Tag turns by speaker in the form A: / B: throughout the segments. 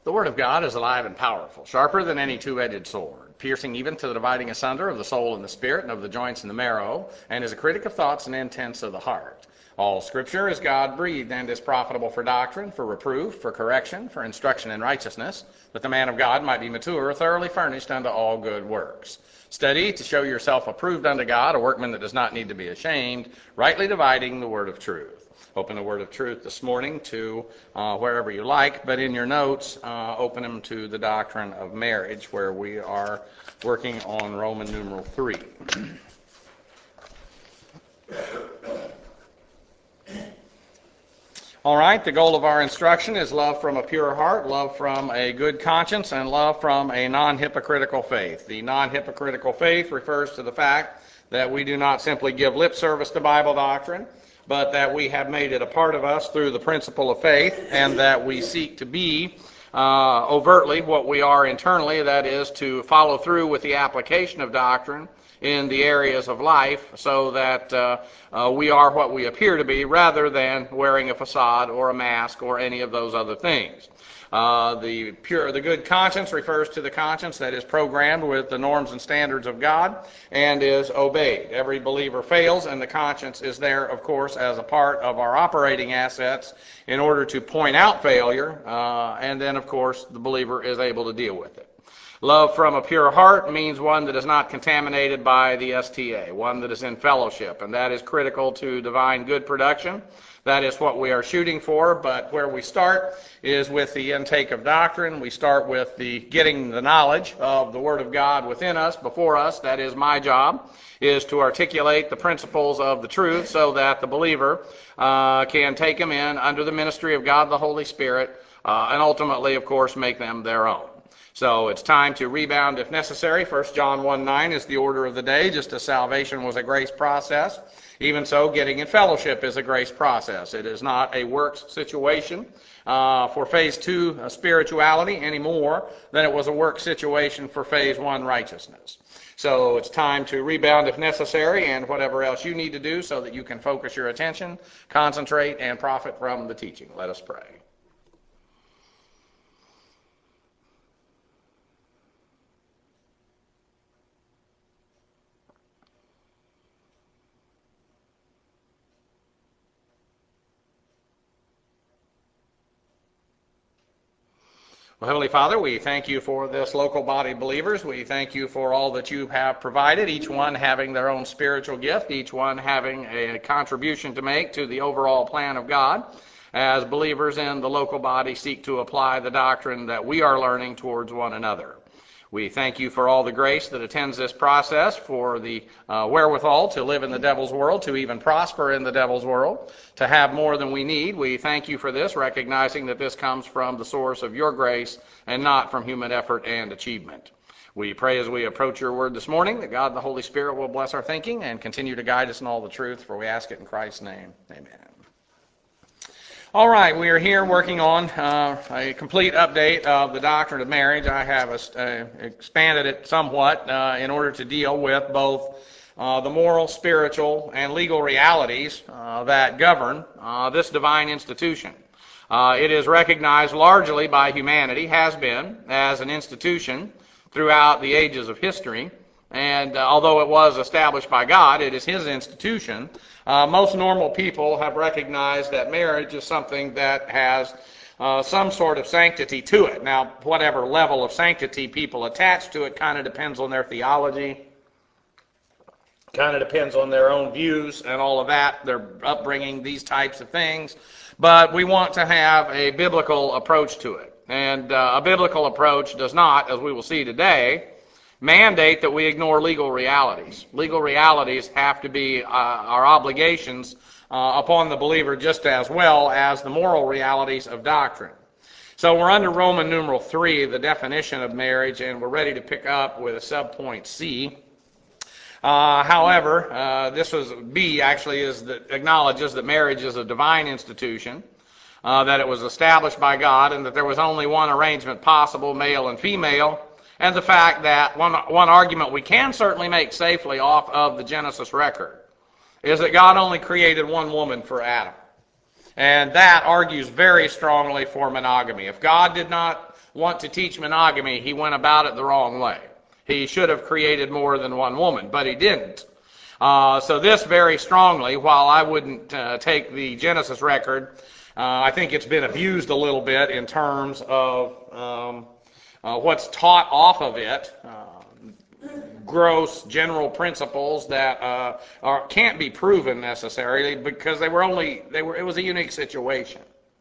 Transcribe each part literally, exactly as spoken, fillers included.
A: The Word of God is alive and powerful, sharper than any two-edged sword, piercing even to the dividing asunder of the soul and the spirit and of the joints and the marrow, and is a critic of thoughts and intents of the heart. All Scripture is God-breathed and is profitable for doctrine, for reproof, for correction, for instruction in righteousness, that the man of God might be mature, thoroughly furnished unto all good works. Study to show yourself approved unto God, a workman that does not need to be ashamed, rightly dividing the word of truth. Open the word of truth this morning to uh, wherever you like, but in your notes, uh, open them to the doctrine of marriage, where we are working on Roman numeral three. All right, the goal of our instruction is love from a pure heart, love from a good conscience, and love from a non-hypocritical faith. The non-hypocritical faith refers to the fact that we do not simply give lip service to Bible doctrine, but that we have made it a part of us through the principle of faith, and that we seek to be uh, overtly what we are internally, that is, to follow through with the application of doctrine in the areas of life, so that uh, uh, we are what we appear to be, rather than wearing a facade or a mask or any of those other things. Uh, the pure, the good conscience refers to the conscience that is programmed with the norms and standards of God and is obeyed. Every believer fails, and the conscience is there, of course, as a part of our operating assets in order to point out failure, uh, and then, of course, the believer is able to deal with it. Love from a pure heart means one that is not contaminated by the S T A, one that is in fellowship, and that is critical to divine good production. That is what we are shooting for, but where we start is with the intake of doctrine. We start with the getting the knowledge of the Word of God within us, before us. That is my job, is to articulate the principles of the truth so that the believer uh, can take them in under the ministry of God the Holy Spirit, uh, and ultimately, of course, make them their own. So it's time to rebound if necessary. First John one nine is the order of the day. Just as salvation was a grace process, even so getting in fellowship is a grace process. It is not a works situation uh, for phase two uh, spirituality any more than it was a work situation for phase one righteousness. So it's time to rebound if necessary, and whatever else you need to do so that you can focus your attention, concentrate, and profit from the teaching. Let us pray. Well, Heavenly Father, we thank you for this local body of believers. We thank you for all that you have provided, each one having their own spiritual gift, each one having a contribution to make to the overall plan of God, as believers in the local body seek to apply the doctrine that we are learning towards one another. We thank you for all the grace that attends this process, for the uh, wherewithal to live in the devil's world, to even prosper in the devil's world, to have more than we need. We thank you for this, recognizing that this comes from the source of your grace and not from human effort and achievement. We pray as we approach your word this morning that God the Holy Spirit will bless our thinking and continue to guide us in all the truth, for we ask it in Christ's name. Amen. All right, we are here working on uh, a complete update of the doctrine of marriage. I have uh, expanded it somewhat uh, in order to deal with both uh, the moral, spiritual, and legal realities uh, that govern uh, this divine institution. Uh, it is recognized largely by humanity, has been, as an institution throughout the ages of history. And uh, although it was established by God, it is His institution. Uh, most normal people have recognized that marriage is something that has uh, some sort of sanctity to it. Now, whatever level of sanctity people attach to it kind of depends on their theology, kind of depends on their own views and all of that, their upbringing, these types of things. But we want to have a biblical approach to it. And uh, a biblical approach does not, as we will see today, mandate that we ignore legal realities. Legal realities have to be uh, our obligations uh, upon the believer just as well as the moral realities of doctrine. So we're under Roman numeral three, the definition of marriage, and we're ready to pick up with a subpoint C. Uh, however, uh, this was B actually is that acknowledges that marriage is a divine institution, uh, that it was established by God, and that there was only one arrangement possible, male and female. And the fact that one, one argument we can certainly make safely off of the Genesis record is that God only created one woman for Adam. And that argues very strongly for monogamy. If God did not want to teach monogamy, he went about it the wrong way. He should have created more than one woman, but he didn't. Uh, so this very strongly, while I wouldn't uh, take the Genesis record, uh, I think it's been abused a little bit in terms of um, uh, what's taught off of it. Uh, gross general principles that uh, are, can't be proven necessarily because they were only they were it was a unique situation.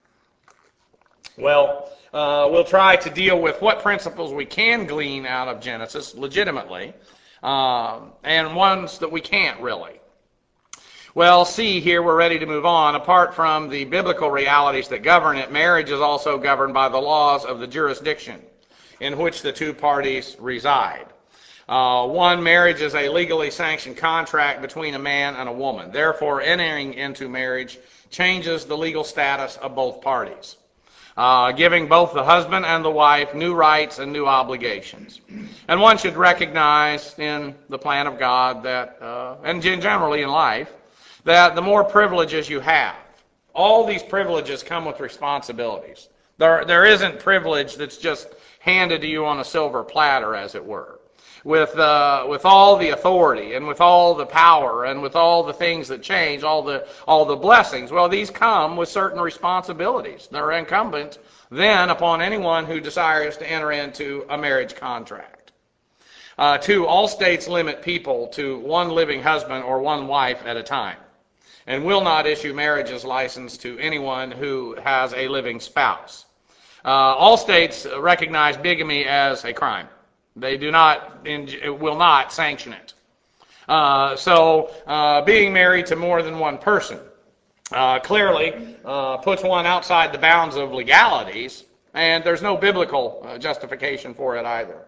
A: Well, uh, we'll try to deal with what principles we can glean out of Genesis legitimately, um, and ones that we can't really. Well, see here, we're ready to move on. Apart from the biblical realities that govern it, marriage is also governed by the laws of the jurisdiction in which the two parties reside. Uh, one, marriage is a legally sanctioned contract between a man and a woman. Therefore, entering into marriage changes the legal status of both parties, uh, giving both the husband and the wife new rights and new obligations. And one should recognize in the plan of God that, uh, and generally in life, that the more privileges you have, all these privileges come with responsibilities. There, there isn't privilege that's just handed to you on a silver platter, as it were. With uh, with all the authority and with all the power and with all the things that change, all the all the blessings, well, these come with certain responsibilities. They're incumbent then upon anyone who desires to enter into a marriage contract. Uh, two, all states limit people to one living husband or one wife at a time, and will not issue marriage's license to anyone who has a living spouse. Uh, all states recognize bigamy as a crime. They do not, will not sanction it. Uh, so, uh, being married to more than one person uh, clearly uh, puts one outside the bounds of legalities, and there's no biblical uh, justification for it either.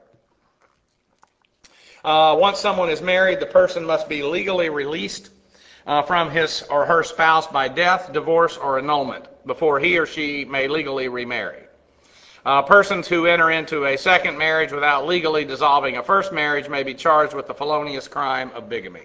A: Uh, once someone is married, the person must be legally released uh, from his or her spouse by death, divorce, or annulment before he or she may legally remarry. Uh, persons who enter into a second marriage without legally dissolving a first marriage may be charged with the felonious crime of bigamy.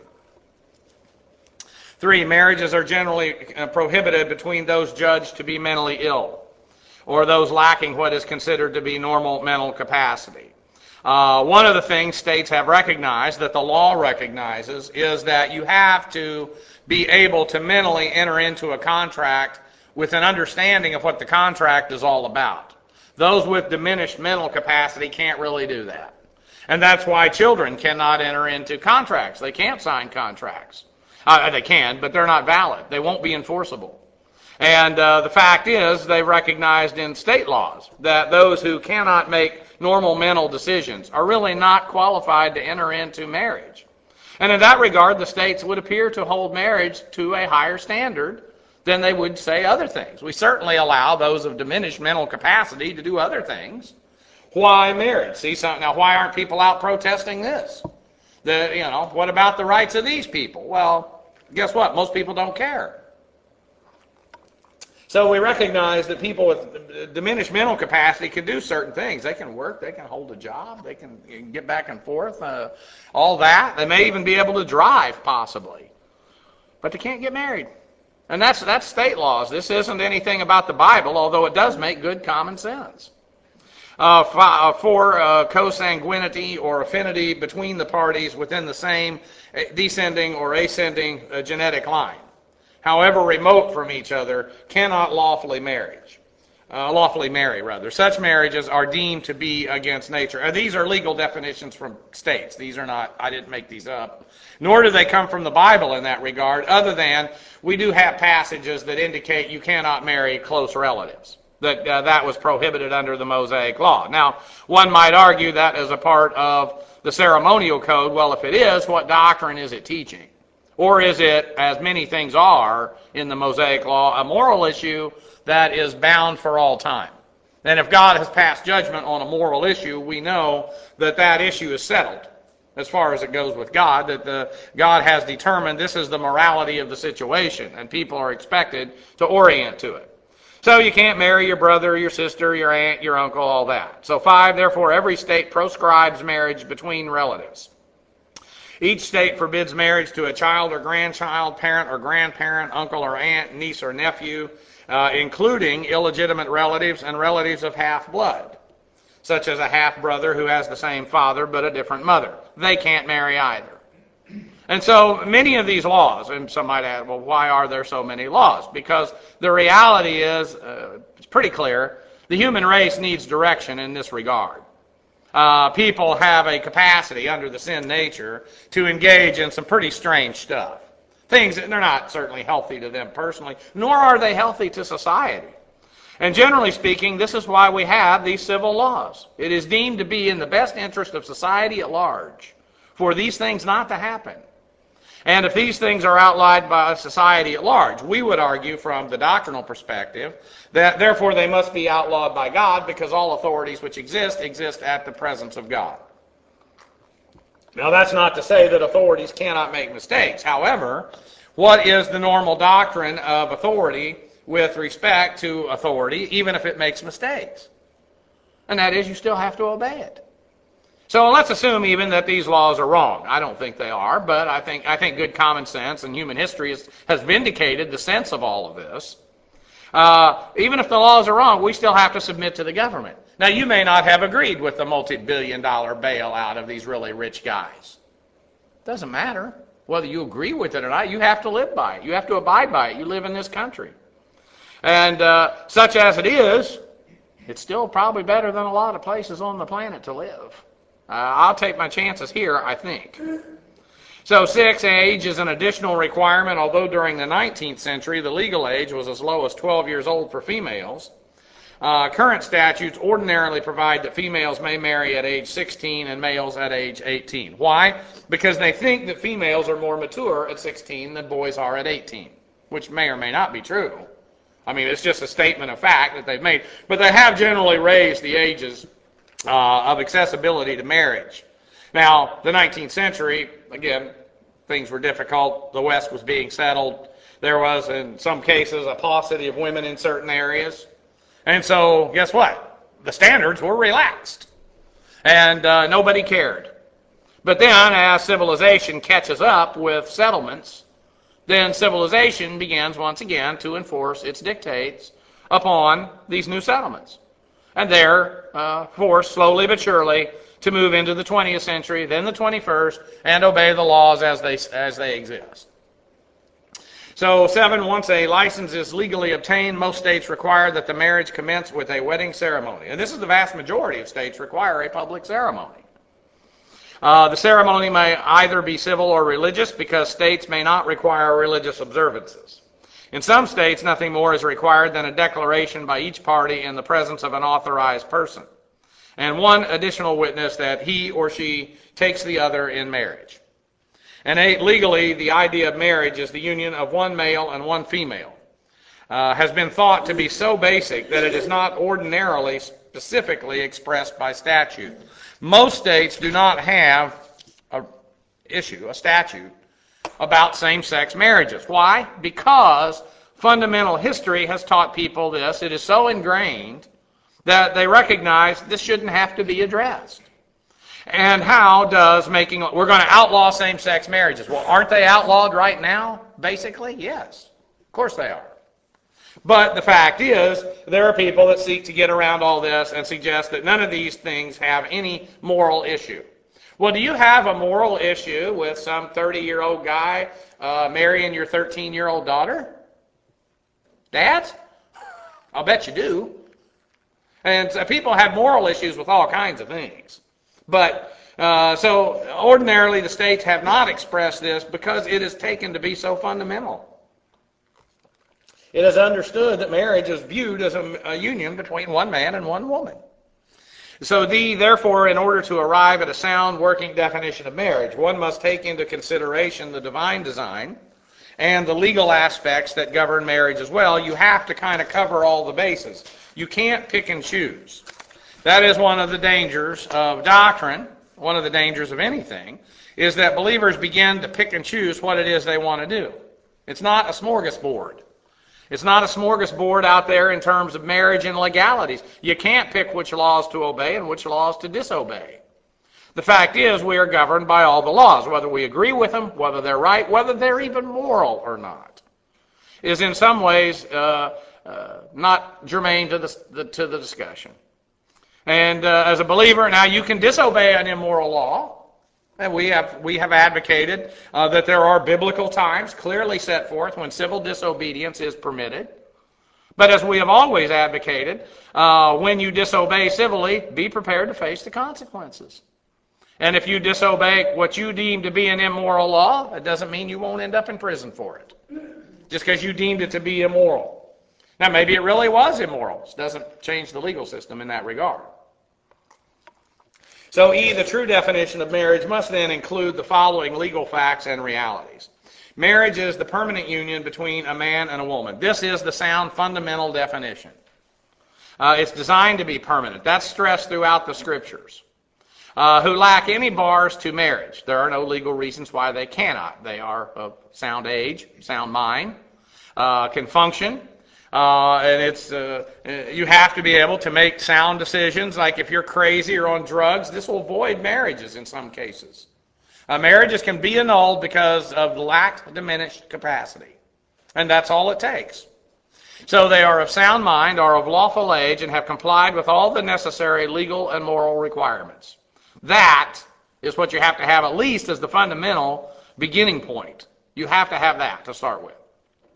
A: Three, marriages are generally uh, prohibited between those judged to be mentally ill or those lacking what is considered to be normal mental capacity. Uh, one of the things states have recognized, that the law recognizes, is that you have to be able to mentally enter into a contract with an understanding of what the contract is all about. Those with diminished mental capacity can't really do that. And that's why children cannot enter into contracts. They can't sign contracts. Uh, they can, but they're not valid. They won't be enforceable. And uh, the fact is, they recognized in state laws that those who cannot make normal mental decisions are really not qualified to enter into marriage. And in that regard, the states would appear to hold marriage to a higher standard than they would say other things. We certainly allow those of diminished mental capacity to do other things. Why marriage? See, so, now why aren't people out protesting this? The, you know, what about the rights of these people? Well, guess what? Most people don't care. So we recognize that people with diminished mental capacity can do certain things. They can work, they can hold a job, they can get back and forth, uh, all that. They may even be able to drive, possibly. But they can't get married. And that's that's state laws. This isn't anything about the Bible, although it does make good common sense. Uh, f- for uh, consanguinity or affinity between the parties within the same descending or ascending uh, genetic line, however remote from each other, cannot lawfully marriage. Uh, lawfully marry, rather. Such marriages are deemed to be against nature. And these are legal definitions from states. These are not, I didn't make these up. Nor do they come from the Bible in that regard, other than we do have passages that indicate you cannot marry close relatives. That uh, that was prohibited under the Mosaic Law. Now, one might argue that as a part of the ceremonial code. Well, if it is, what doctrine is it teaching? Or is it, as many things are in the Mosaic Law, a moral issue that is bound for all time? And if God has passed judgment on a moral issue, we know that that issue is settled as far as it goes with God, that the, God has determined this is the morality of the situation, and people are expected to orient to it. So you can't marry your brother, your sister, your aunt, your uncle, all that. So five, therefore, every state proscribes marriage between relatives. Each state forbids marriage to a child or grandchild, parent or grandparent, uncle or aunt, niece or nephew, uh, including illegitimate relatives and relatives of half-blood, such as a half-brother who has the same father but a different mother. They can't marry either. And so many of these laws, and some might add, well, why are there so many laws? Because the reality is, uh, it's pretty clear, the human race needs direction in this regard. Uh, people have a capacity under the sin nature to engage in some pretty strange stuff. Things that they're not certainly healthy to them personally, nor are they healthy to society. And generally speaking, this is why we have these civil laws. It is deemed to be in the best interest of society at large for these things not to happen. And if these things are outlawed by society at large, we would argue from the doctrinal perspective that therefore they must be outlawed by God, because all authorities which exist exist at the presence of God. Now, that's not to say that authorities cannot make mistakes. However, what is the normal doctrine of authority with respect to authority, even if it makes mistakes? And that is, you still have to obey it. So let's assume even that these laws are wrong. I don't think they are, but I think I think good common sense and human history has, has vindicated the sense of all of this. Uh, even if the laws are wrong, we still have to submit to the government. Now, you may not have agreed with the multi-billion dollar bailout of these really rich guys. Doesn't matter whether you agree with it or not. You have to live by it. You have to abide by it. You live in this country. And uh, such as it is, it's still probably better than a lot of places on the planet to live. Uh, I'll take my chances here, I think. So six, age is an additional requirement, although during the nineteenth century the legal age was as low as twelve years old for females. Uh, current statutes ordinarily provide that females may marry at age sixteen and males at age eighteen. Why? Because they think that females are more mature at sixteen than boys are at eighteen, which may or may not be true. I mean, it's just a statement of fact that they've made. But they have generally raised the ages uh, of accessibility to marriage. Now, the nineteenth century, again, things were difficult. The West was being settled. There was, in some cases, a paucity of women in certain areas. And so, guess what? The standards were relaxed. And uh, nobody cared. But then, as civilization catches up with settlements, then civilization begins once again to enforce its dictates upon these new settlements. And they're uh, forced slowly but surely to move into the twentieth century, then the twenty-first, and obey the laws as they as they exist. So seven, once a license is legally obtained, most states require that the marriage commence with a wedding ceremony. And this is the vast majority of states require a public ceremony. Uh, the ceremony may either be civil or religious, because states may not require religious observances. In some states, nothing more is required than a declaration by each party in the presence of an authorized person, and one additional witness that he or she takes the other in marriage. And eight, legally, the idea of marriage is the union of one male and one female. Uh, has been thought to be so basic that it is not ordinarily specifically expressed by statute. Most states do not have an issue, a statute, about same-sex marriages. Why? Because fundamental history has taught people this. It is so ingrained that they recognize this shouldn't have to be addressed. And how does making, we're going to outlaw same-sex marriages. Well, aren't they outlawed right now, basically? Yes. Of course they are. But the fact is, there are people that seek to get around all this and suggest that none of these things have any moral issue. Well, do you have a moral issue with some thirty-year-old guy uh, marrying your thirteen-year-old daughter? Dads? I'll bet you do. And so people have moral issues with all kinds of things. But uh, so ordinarily the states have not expressed this because it is taken to be so fundamental. It is understood that marriage is viewed as a, a union between one man and one woman. So the, therefore, in order to arrive at a sound working definition of marriage, one must take into consideration the divine design and the legal aspects that govern marriage as well. You have to kind of cover all the bases. You can't pick and choose. That is one of the dangers of doctrine, one of the dangers of anything, is that believers begin to pick and choose what it is they want to do. It's not a smorgasbord. It's not a smorgasbord out there in terms of marriage and legalities. You can't pick which laws to obey and which laws to disobey. The fact is, we are governed by all the laws, whether we agree with them, whether they're right, whether they're even moral or not. Is in some ways uh, uh, not germane to the, the, to the discussion. And uh, as a believer, now you can disobey an immoral law. And we have we have advocated uh, that there are biblical times clearly set forth when civil disobedience is permitted. But as we have always advocated, uh, when you disobey civilly, be prepared to face the consequences. And if you disobey what you deem to be an immoral law, that doesn't mean you won't end up in prison for it, just because you deemed it to be immoral. Now, maybe it really was immoral. It doesn't change the legal system in that regard. So E, the true definition of marriage must then include the following legal facts and realities. Marriage is the permanent union between a man and a woman. This is the sound fundamental definition. Uh, it's designed to be permanent. That's stressed throughout the Scriptures. Uh, who lack any bars to marriage. There are no legal reasons why they cannot. They are of sound age, sound mind, uh, can function. Uh, and it's uh, you have to be able to make sound decisions. Like if you're crazy or on drugs, this will void marriages in some cases. Uh, marriages can be annulled because of lack diminished capacity. And that's all it takes. So they are of sound mind, are of lawful age, and have complied with all the necessary legal and moral requirements. That is what you have to have at least as the fundamental beginning point. You have to have that to start with.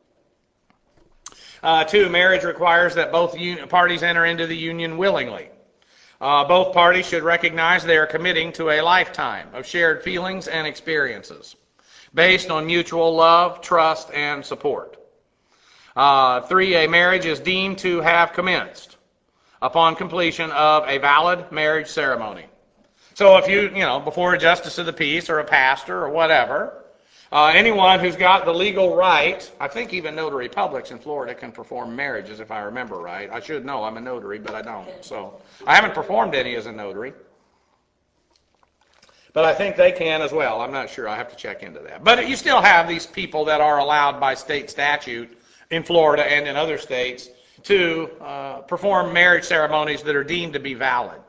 A: Uh, two, marriage requires that both un- parties enter into the union willingly. Uh, both parties should recognize they are committing to a lifetime of shared feelings and experiences based on mutual love, trust, and support. Uh, three, a marriage is deemed to have commenced upon completion of a valid marriage ceremony. So if you, you know, before a justice of the peace or a pastor or whatever, uh, anyone who's got the legal right, I think even notary publics in Florida can perform marriages if I remember right. I should know, I'm a notary, but I don't. So I haven't performed any as a notary. But I think they can as well. I'm not sure. I have to check into that. But you still have these people that are allowed by state statute in Florida and in other states to uh, perform marriage ceremonies that are deemed to be valid.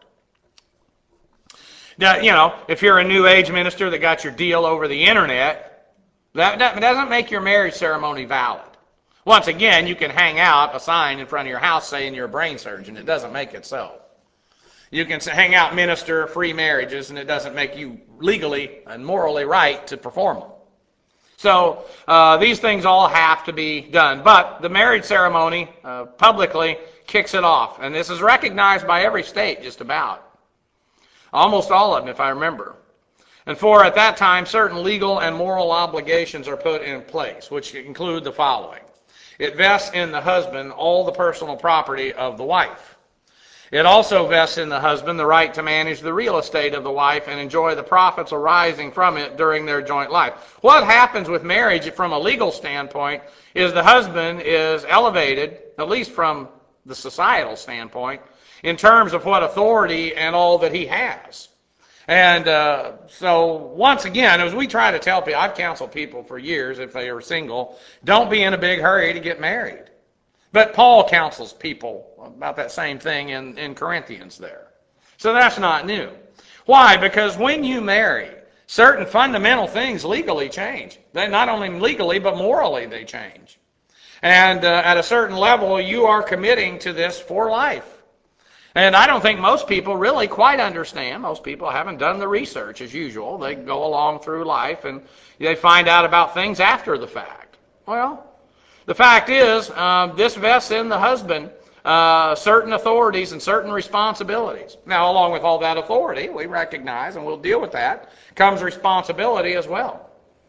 A: Now, you know, if you're a New Age minister that got your deal over the internet, that, that doesn't make your marriage ceremony valid. Once again, you can hang out a sign in front of your house saying you're a brain surgeon. It doesn't make it so. You can hang out minister free marriages, and it doesn't make you legally and morally right to perform them. So uh, these things all have to be done. But the marriage ceremony uh, publicly kicks it off. And this is recognized by every state just about. Almost all of them, if I remember. And for, at that time, certain legal and moral obligations are put in place, which include the following. It vests in the husband all the personal property of the wife. It also vests in the husband the right to manage the real estate of the wife and enjoy the profits arising from it during their joint life. What happens with marriage from a legal standpoint is the husband is elevated, at least from the societal standpoint, in terms of what authority and all that he has. And uh, so, once again, as we try to tell people, I've counseled people for years, if they are single, don't be in a big hurry to get married. But Paul counsels people about that same thing in, in Corinthians there. So that's not new. Why? Because when you marry, certain fundamental things legally change. They not only legally, but morally they change. And uh, at a certain level, you are committing to this for life. And I don't think most people really quite understand. Most people haven't done the research as usual. They go along through life and they find out about things after the fact. Well, the fact is, uh, this vests in the husband uh, certain authorities and certain responsibilities. Now, along with all that authority, we recognize, and we'll deal with that, comes responsibility as well.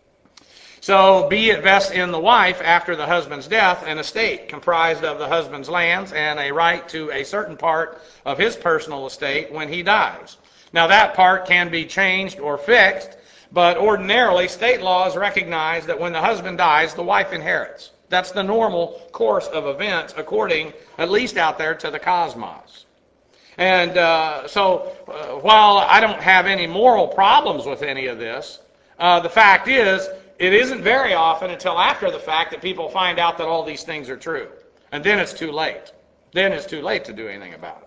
A: So, be it vests in the wife after the husband's death an estate comprised of the husband's lands and a right to a certain part of his personal estate when he dies. Now, that part can be changed or fixed, but ordinarily state laws recognize that when the husband dies, the wife inherits. That's the normal course of events, according, at least out there, to the cosmos. And uh, so, uh, while I don't have any moral problems with any of this, uh, the fact is, it isn't very often until after the fact that people find out that all these things are true. And then it's too late. Then it's too late to do anything about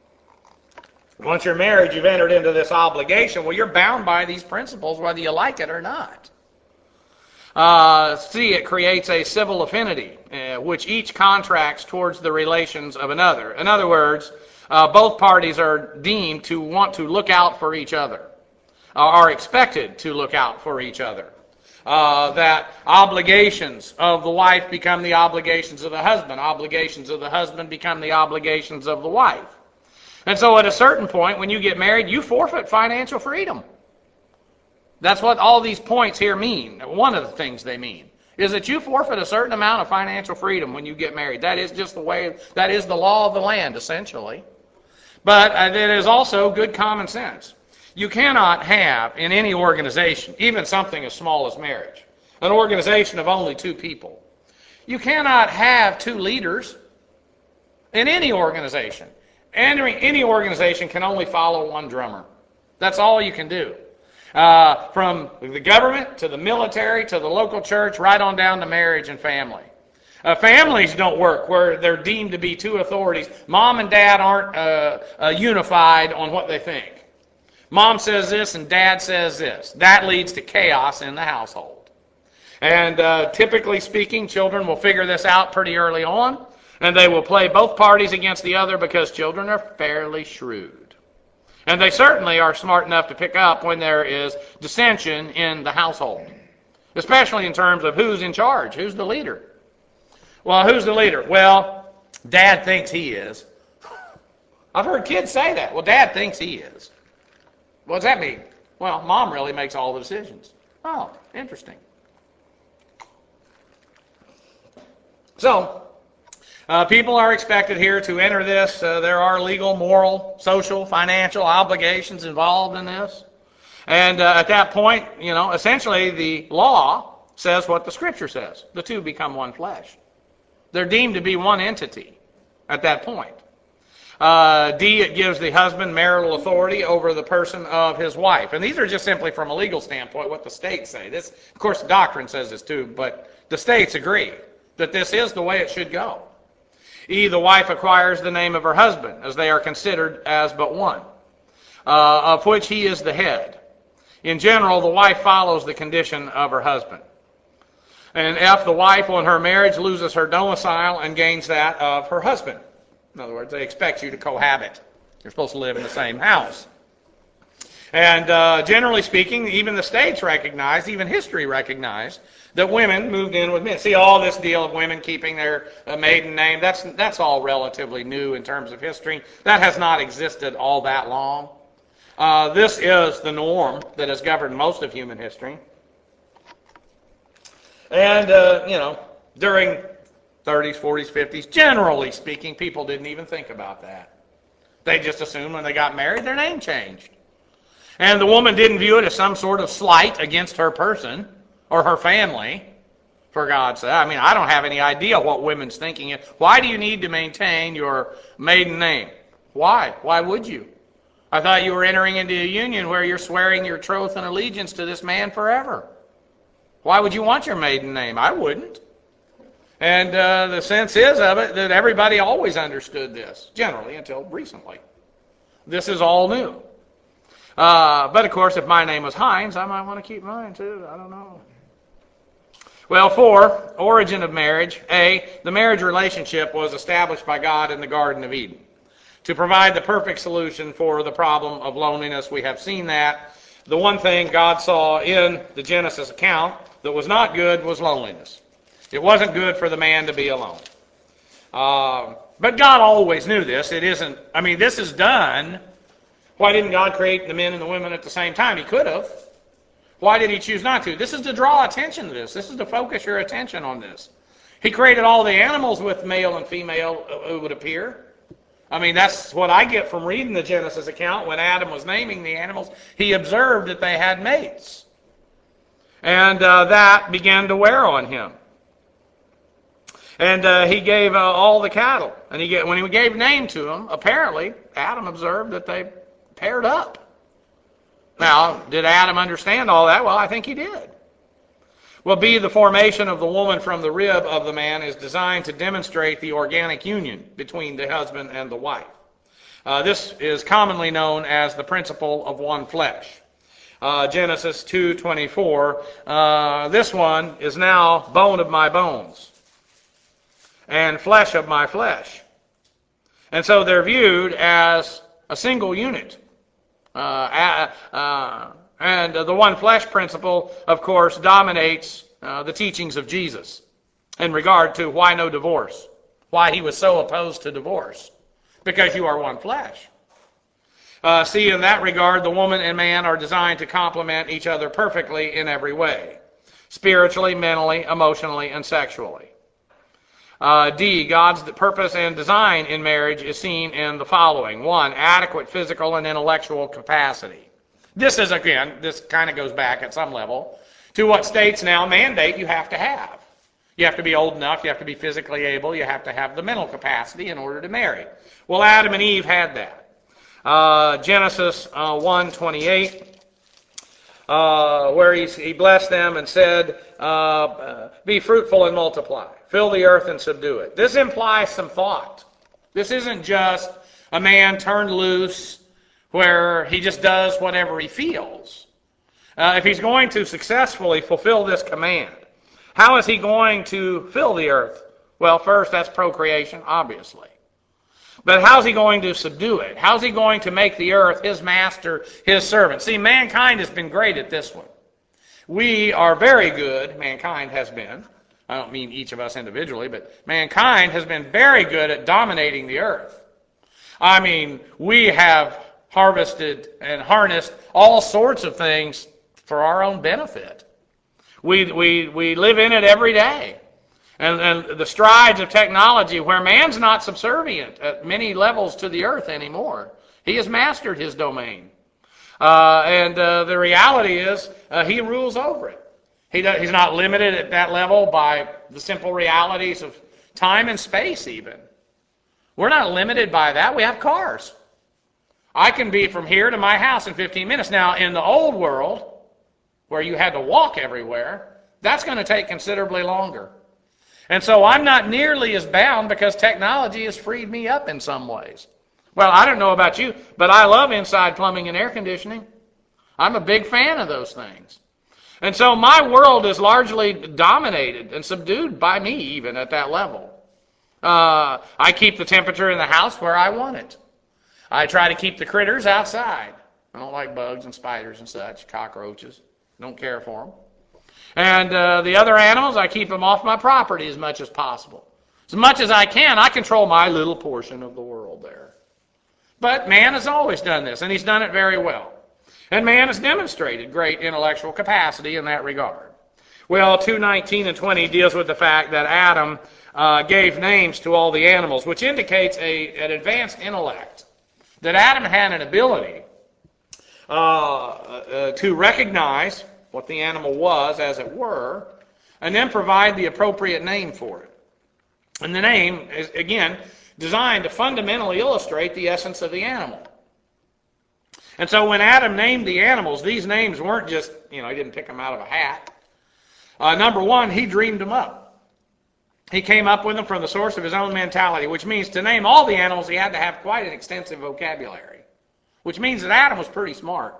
A: it. Once you're married, you've entered into this obligation. Well, you're bound by these principles whether you like it or not. Uh, C, it creates a civil affinity, uh, which each contracts towards the relations of another. In other words, uh, both parties are deemed to want to look out for each other, uh, are expected to look out for each other. Uh, that obligations of the wife become the obligations of the husband. Obligations of the husband become the obligations of the wife. And so at a certain point, when you get married, you forfeit financial freedom. That's what all these points here mean. One of the things they mean is that you forfeit a certain amount of financial freedom when you get married. That is just the way, that is the law of the land, essentially. But it is also good common sense. You cannot have in any organization, even something as small as marriage, an organization of only two people. You cannot have two leaders in any organization. Any, any organization can only follow one drummer. That's all you can do. Uh, from the government to the military to the local church, right on down to marriage and family. Uh, families don't work where they're deemed to be two authorities. Mom and dad aren't uh, uh, unified on what they think. Mom says this and dad says this. That leads to chaos in the household. And uh, typically speaking, children will figure this out pretty early on, and they will play both parties against the other because children are fairly shrewd. And they certainly are smart enough to pick up when there is dissension in the household, especially in terms of who's in charge, who's the leader. Well, who's the leader? Well, Dad thinks he is. I've heard kids say that. Well, Dad thinks he is. What does that mean? Well, Mom really makes all the decisions. Oh, interesting. So, Uh, people are expected here to enter this. Uh, there are legal, moral, social, financial obligations involved in this. And uh, at that point, you know, essentially the law says what the Scripture says. The two become one flesh. They're deemed to be one entity at that point. Uh, D, it gives the husband marital authority over the person of his wife. And these are just simply from a legal standpoint what the states say. This, of course, the doctrine says this too, but the states agree that this is the way it should go. E, the wife acquires the name of her husband, as they are considered as but one, uh, of which he is the head. In general, the wife follows the condition of her husband. And F, the wife on her marriage loses her domicile and gains that of her husband. In other words, they expect you to cohabit. You're supposed to live in the same house. And uh, generally speaking, even the states recognize, even history recognized, that women moved in with men. See, all this deal of women keeping their uh, maiden name, that's that's all relatively new in terms of history. That has not existed all that long. Uh, this is the norm that has governed most of human history. And, uh, you know, during thirties, forties, fifties, generally speaking, people didn't even think about that. They just assumed when they got married, their name changed. And the woman didn't view it as some sort of slight against her person or her family, for God's sake. I mean, I don't have any idea what women's thinking is. Why do you need to maintain your maiden name? Why? Why would you? I thought you were entering into a union where you're swearing your troth and allegiance to this man forever. Why would you want your maiden name? I wouldn't. And uh, the sense is of it that everybody always understood this, generally, until recently. This is all new. Uh, but, of course, if my name was Hines, I might want to keep mine, too. I don't know. Well, four, origin of marriage. A, the marriage relationship was established by God in the Garden of Eden to provide the perfect solution for the problem of loneliness. We have seen that. The one thing God saw in the Genesis account that was not good was loneliness. It wasn't good for the man to be alone. Uh, but God always knew this. It isn't, I mean, this is done. Why didn't God create the men and the women at the same time? He could have. Why did he choose not to? This is to draw attention to this. This is to focus your attention on this. He created all the animals with male and female, it would appear. I mean, that's what I get from reading the Genesis account. When Adam was naming the animals, he observed that they had mates. And uh, that began to wear on him. And uh, he gave uh, all the cattle. And he get, when he gave name to them, apparently, Adam observed that they paired up. Now, did Adam understand all that? Well, I think he did. Well, B, the formation of the woman from the rib of the man is designed to demonstrate the organic union between the husband and the wife. Uh, this is commonly known as the principle of one flesh. Uh, Genesis two twenty-four, uh, this one is now bone of my bones and flesh of my flesh. And so they're viewed as a single unit. Uh, uh, and the one flesh principle, of course, dominates uh, the teachings of Jesus in regard to why no divorce, why he was so opposed to divorce, because you are one flesh. Uh, see, in that regard, the woman and man are designed to complement each other perfectly in every way, spiritually, mentally, emotionally, and sexually. Uh, D, God's purpose and design in marriage is seen in the following. One, adequate physical and intellectual capacity. This is, again, this kind of goes back at some level to what states now mandate you have to have. You have to be old enough, you have to be physically able, you have to have the mental capacity in order to marry. Well, Adam and Eve had that. Uh, Genesis uh, one twenty-eight, uh, where he, he blessed them and said, uh, uh, be fruitful and multiply, fill the earth and subdue it. This implies some thought. This isn't just a man turned loose where he just does whatever he feels. Uh, if he's going to successfully fulfill this command, how is he going to fill the earth? Well, first, that's procreation, obviously. But how's he going to subdue it? How's he going to make the earth his master, his servant? See, mankind has been great at this one. We are very good, mankind has been. I don't mean each of us individually, but mankind has been very good at dominating the earth. I mean, we have harvested and harnessed all sorts of things for our own benefit. We, we, we live in it every day. And, and the strides of technology where man's not subservient at many levels to the earth anymore. He has mastered his domain. Uh, and uh, the reality is uh, he rules over it. He does, he's not limited at that level by the simple realities of time and space even. We're not limited by that. We have cars. I can be from here to my house in fifteen minutes. Now, in the old world, where you had to walk everywhere, that's going to take considerably longer. And so I'm not nearly as bound because technology has freed me up in some ways. Well, I don't know about you, but I love inside plumbing and air conditioning. I'm a big fan of those things. And so my world is largely dominated and subdued by me even at that level. Uh, I keep the temperature in the house where I want it. I try to keep the critters outside. I don't like bugs and spiders and such, cockroaches. Don't care for them. And uh, the other animals, I keep them off my property as much as possible. As much as I can, I control my little portion of the world there. But man has always done this, and he's done it very well. And man has demonstrated great intellectual capacity in that regard. Well, two nineteen and twenty deals with the fact that Adam uh, gave names to all the animals, which indicates a, an advanced intellect. That Adam had an ability uh, uh, to recognize what the animal was, as it were, and then provide the appropriate name for it. And the name is, again, designed to fundamentally illustrate the essence of the animal. And so when Adam named the animals, these names weren't just, you know, he didn't pick them out of a hat. Uh, number one, he dreamed them up. He came up with them from the source of his own mentality, which means to name all the animals, he had to have quite an extensive vocabulary, which means that Adam was pretty smart.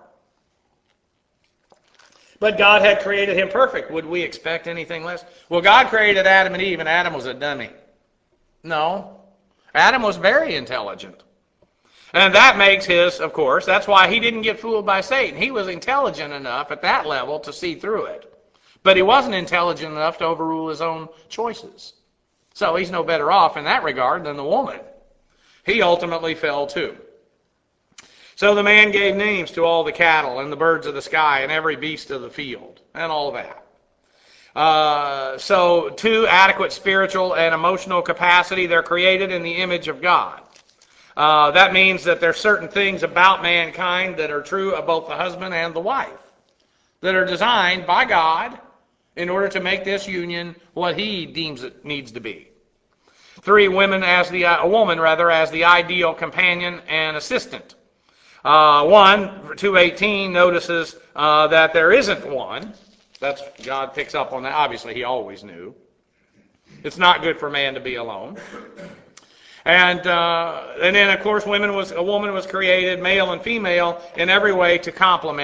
A: But God had created him perfect. Would we expect anything less? Well, God created Adam and Eve, and Adam was a dummy. No. Adam was very intelligent. And that makes his, of course, that's why he didn't get fooled by Satan. He was intelligent enough at that level to see through it. But he wasn't intelligent enough to overrule his own choices. So he's no better off in that regard than the woman. He ultimately fell too. So the man gave names to all the cattle and the birds of the sky and every beast of the field and all that. Uh, so two, adequate spiritual and emotional capacity. They're created in the image of God. Uh, that means that there's certain things about mankind that are true of both the husband and the wife that are designed by God in order to make this union what he deems it needs to be. Three, women as the a woman rather as the ideal companion and assistant. Uh, one, two eighteen notices uh, that there isn't one. That's God picks up on that. Obviously, he always knew. It's not good for man to be alone. And uh, and then, of course, women was a woman was created, male and female, in every way to complement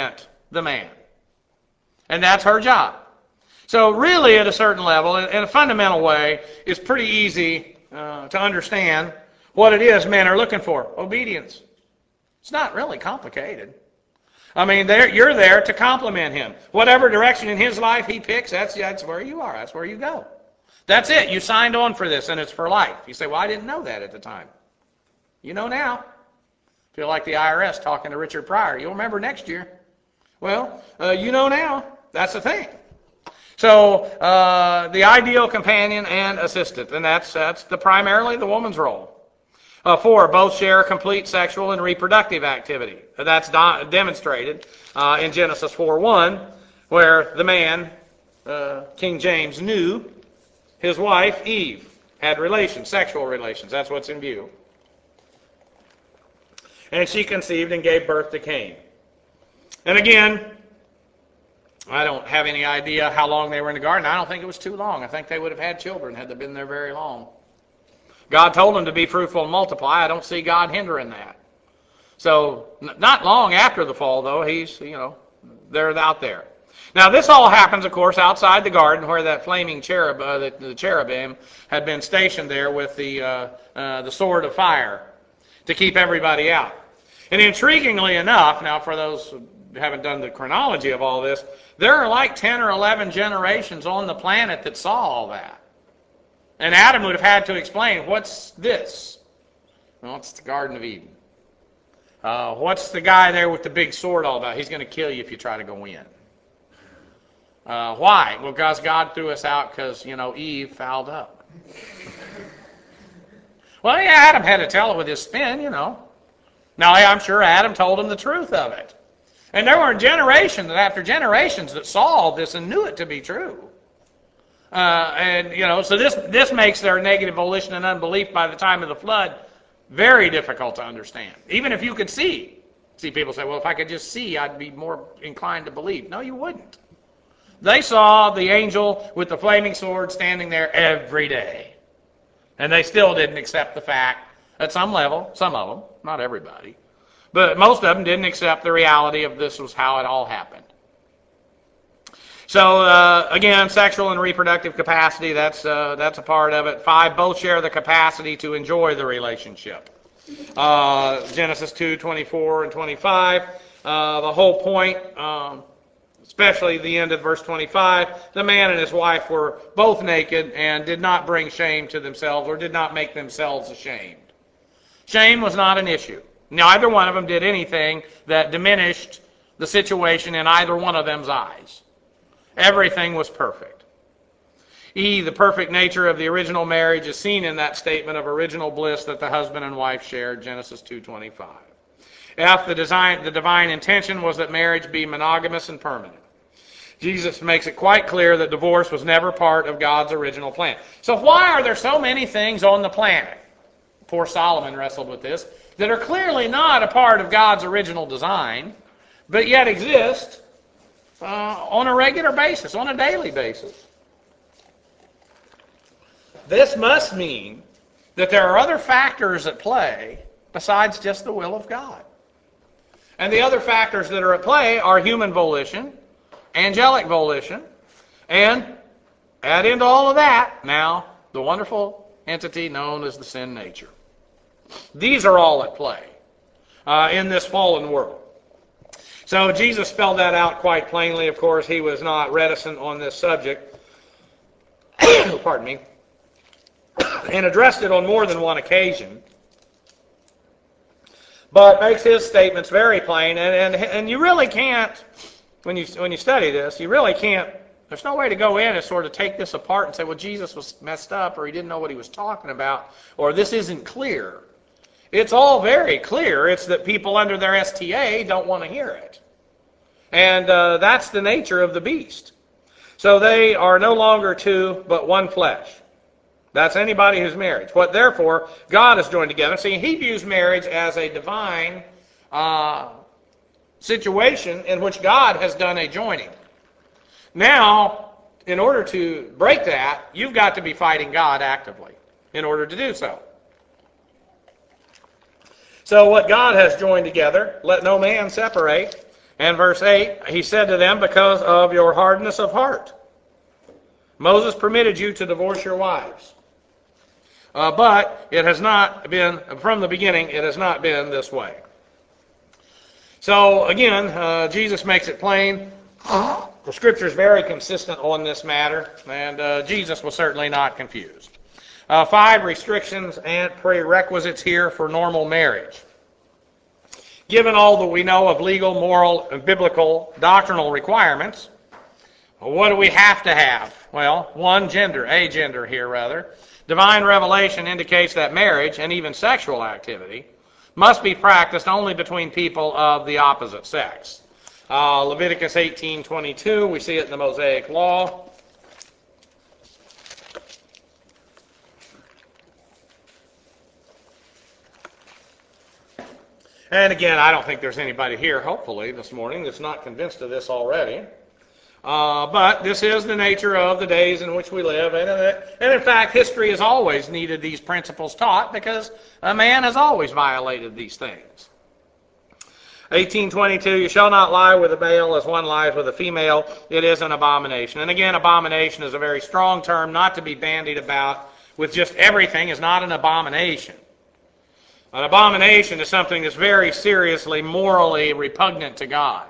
A: the man. And that's her job. So really, at a certain level, in a fundamental way, it's pretty easy uh, to understand what it is men are looking for. Obedience. It's not really complicated. I mean, you're there to complement him. Whatever direction in his life he picks, that's, that's where you are. That's where you go. That's it. You signed on for this, and it's for life. You say, well, I didn't know that at the time. You know now. Feel like the I R S talking to Richard Pryor. You'll remember next year. Well, uh, you know now. That's the thing. So uh, the ideal companion and assistant, and that's that's the primarily the woman's role. Uh, four, both share complete sexual and reproductive activity. That's do- demonstrated uh, in Genesis four one, where the man, uh, King James, knew his wife Eve had relations, sexual relations. That's what's in view. And she conceived and gave birth to Cain. And again, I don't have any idea how long they were in the garden. I don't think it was too long. I think they would have had children had they been there very long. God told them to be fruitful and multiply. I don't see God hindering that. So not long after the fall, though, he's, you know, they're out there. Now, this all happens, of course, outside the garden where that flaming cherub, uh, the, the cherubim, had been stationed there with the, uh, uh, the sword of fire to keep everybody out. And intriguingly enough, now for those who haven't done the chronology of all this, there are like ten or eleven generations on the planet that saw all that. And Adam would have had to explain, what's this? Well, it's the Garden of Eden. Uh, what's the guy there with the big sword all about? He's going to kill you if you try to go in. Uh, why? Well, because God threw us out because, you know, Eve fouled up. Well, yeah, Adam had to tell it with his spin, you know. Now, I'm sure Adam told him the truth of it. And there were generations after generations that saw all this and knew it to be true. Uh, and, you know, so this, this makes their negative volition and unbelief by the time of the flood very difficult to understand. Even if you could see. See, people say, well, if I could just see, I'd be more inclined to believe. No, you wouldn't. They saw the angel with the flaming sword standing there every day. And they still didn't accept the fact, at some level, some of them, not everybody, but most of them didn't accept the reality of this was how it all happened. So, uh, again, sexual and reproductive capacity, that's uh, that's a part of it. Five, both share the capacity to enjoy the relationship. Uh, Genesis two, twenty-four and twenty-five, uh, the whole point, um, especially the end of verse twenty-five, the man and his wife were both naked and did not bring shame to themselves or did not make themselves ashamed. Shame was not an issue. Neither one of them did anything that diminished the situation in either one of them's eyes. Everything was perfect. E, the perfect nature of the original marriage is seen in that statement of original bliss that the husband and wife shared, Genesis two twenty-five. F, the, design, the divine intention was that marriage be monogamous and permanent. Jesus makes it quite clear that divorce was never part of God's original plan. So why are there so many things on the planet, poor Solomon wrestled with this, that are clearly not a part of God's original design, but yet exist uh, on a regular basis, on a daily basis? This must mean that there are other factors at play besides just the will of God. And the other factors that are at play are human volition, angelic volition, and add into all of that now the wonderful entity known as the sin nature. These are all at play uh, in this fallen world. So Jesus spelled that out quite plainly. Of course, he was not reticent on this subject. Pardon me. And addressed it on more than one occasion. But makes his statements very plain. And, and, and you really can't, when you, when you study this, you really can't, there's no way to go in and sort of take this apart and say, well, Jesus was messed up, or he didn't know what he was talking about, or this isn't clear. It's all very clear. It's that people under their S T A don't want to hear it. And uh, that's the nature of the beast. So they are no longer two, but one flesh. That's anybody who's married. What therefore God has joined together. See, he views marriage as a divine uh, situation in which God has done a joining. Now, in order to break that, you've got to be fighting God actively in order to do so. So what God has joined together, let no man separate. And verse eight, he said to them, because of your hardness of heart, Moses permitted you to divorce your wives. Uh, but it has not been, from the beginning, it has not been this way. So again, uh, Jesus makes it plain. The Scripture is very consistent on this matter, and uh, Jesus was certainly not confused. Uh, five restrictions and prerequisites here for normal marriage. Given all that we know of legal, moral, and biblical doctrinal requirements, what do we have to have? Well, one, gender, a gender here rather. Divine revelation indicates that marriage, and even sexual activity, must be practiced only between people of the opposite sex. Uh, Leviticus eighteen twenty-two, we see it in the Mosaic Law. And again, I don't think there's anybody here, hopefully, this morning that's not convinced of this already. Uh, but this is the nature of the days in which we live. And, uh, and in fact, history has always needed these principles taught because a man has always violated these things. eighteen twenty-two, you shall not lie with a male as one lies with a female. It is an abomination. And again, abomination is a very strong term, not to be bandied about with just everything is not an abomination. An abomination is something that's very seriously, morally repugnant to God.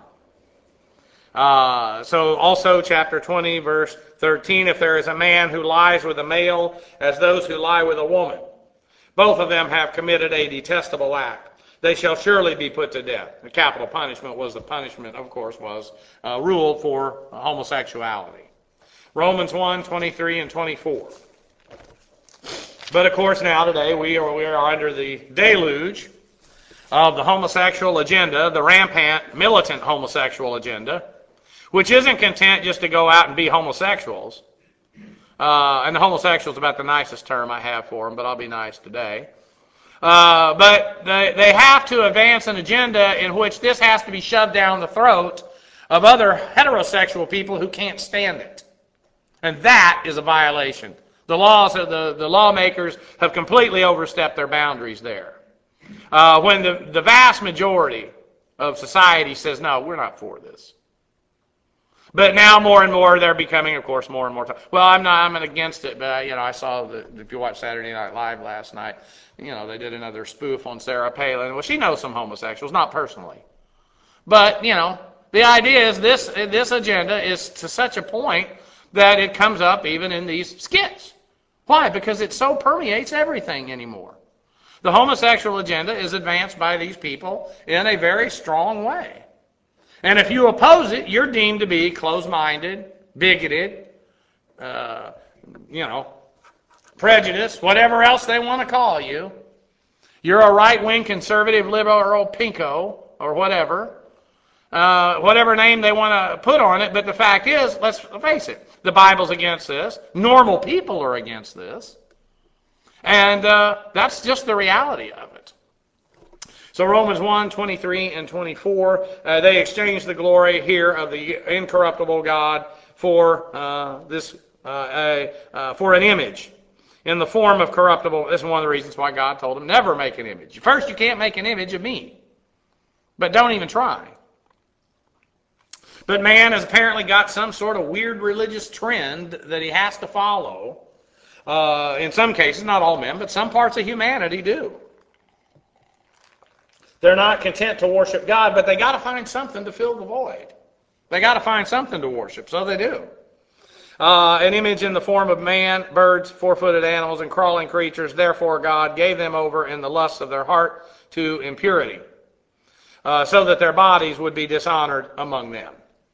A: Uh, so also chapter twenty, verse thirteen, if there is a man who lies with a male as those who lie with a woman, both of them have committed a detestable act. They shall surely be put to death. The capital punishment was the punishment, of course, was uh, ruled for homosexuality. Romans one, twenty-three and twenty-four. But of course now today we are, we are under the deluge of the homosexual agenda, the rampant, militant homosexual agenda, which isn't content just to go out and be homosexuals. Uh, and the homosexual is about the nicest term I have for them, but I'll be nice today. Uh, but they, they have to advance an agenda in which this has to be shoved down the throat of other heterosexual people who can't stand it. And that is a violation. The laws of the, the lawmakers have completely overstepped their boundaries there. Uh, when the, the vast majority of society says, no, we're not for this. But now more and more they're becoming, of course, more and more. T- well, I'm not. I'm against it, but you know, I saw the. If you watched Saturday Night Live last night, you know, they did another spoof on Sarah Palin. Well, she knows some homosexuals, not personally, but you know, the idea is this. This agenda is to such a point that it comes up even in these skits. Why? Because it so permeates everything anymore. The homosexual agenda is advanced by these people in a very strong way. And if you oppose it, you're deemed to be closed-minded, bigoted, uh, you know, prejudiced, whatever else they want to call you. You're a right-wing conservative, liberal, pinko, or whatever. Uh, whatever name they want to put on it. But the fact is, let's face it, the Bible's against this. Normal people are against this. And uh, that's just the reality of it. So Romans one, twenty-three and twenty-four, uh, they exchange the glory here of the incorruptible God for uh, this uh, a, uh, for an image in the form of corruptible. This is one of the reasons why God told them never make an image. First, you can't make an image of me, but don't even try. But man has apparently got some sort of weird religious trend that he has to follow. Uh, in some cases, not all men, but some parts of humanity do. They're not content to worship God, but they got to find something to fill the void. They got to find something to worship, so they do. Uh, an image in the form of man, birds, four-footed animals, and crawling creatures. Therefore, God gave them over in the lusts of their heart to impurity, uh, so that their bodies would be dishonored among them.